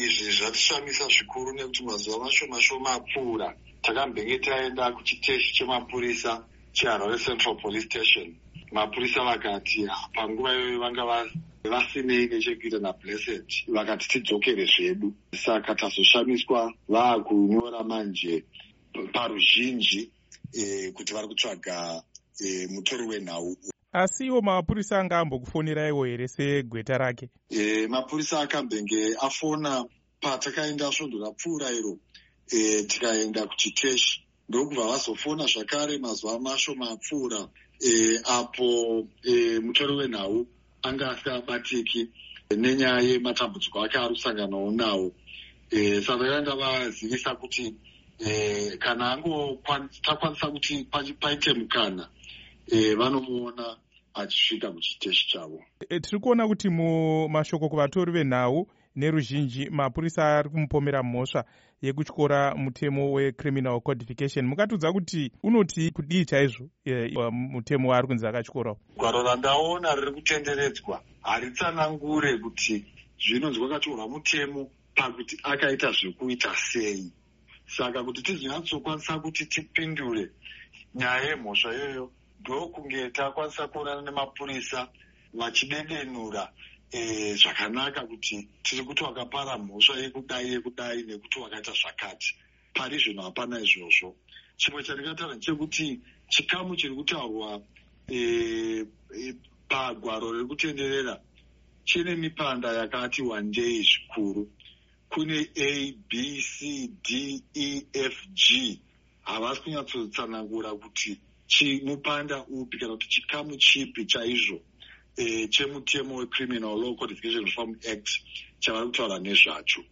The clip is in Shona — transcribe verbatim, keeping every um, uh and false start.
izvi zvatishamisa zvikuru nekuti mazuva mashoma shoma apfuura takambenge taenda kuchiteshi chemapurisa cheHarare Central Police Station. Mapurisa vakati panguva iyoyo vanga vasinei nechekuita naBlessed, vakati tidzokere zvedu. Saka tazoshamiswa vaakunyora manje paruzhinji e, kuti vari kutsvaga e, mutori wenhau. Asi iwo mapurisa anga ambokufoniraiwo here segweta rake? E, mapurisa akambenge afona patakaenda svondo rapfuura iro e, tikaenda kuchiteshi, ndokubva vazofona zvakare mazuva mashoma apfuura e, apo e, mutori wenhau anga asingabatiki nenyaya yematambudziko ake ari kusanganawo nawo. E, saka vanga vazivisa kuti e, kana ango takwanisa kuti paite mukana e, vanomuona achisvika kuchiteshi chavo. E, tiri kuona kuti mumashoko kuvatori venhau neruzhinji mapurisa ari kumupomera mhosva yekutyora mutemo wecriminal codification. Mukatudza kuti unoti kudii chaizvo e, mutemo waari kunzi akatyorawo? Gwaro randaona riri kutenderedzwa haritsanangure kuti zvinonzi kwakatyorwa mutemo pakuti akaita zvekuita sei. Saka kuti tizonyatsokwanisa kuti tipindure nyaya yemhosva iyoyo ndokunge takwanisa kuonana nemapurisa vachidedenura e, zvakanaka kuti tiri kuti wakapara mhosva yekudai yekudai nekuti wakaita zvakati. Pari zvino hapana izvozvo. Chimwe chandingataura chekuti chikamu chiri kutaurwa e, e, pagwaro riri kutenderera chine mipanda yakati wandei zvikuru. Kune A, B, C, D, E, F, G. Havasi kunyatsotsanangura kuti chimupanda upi kana kuti chikamu chipi chaizvo e, chemutemo weCriminal Law Codification Reform Act chavari kutaura nezvacho.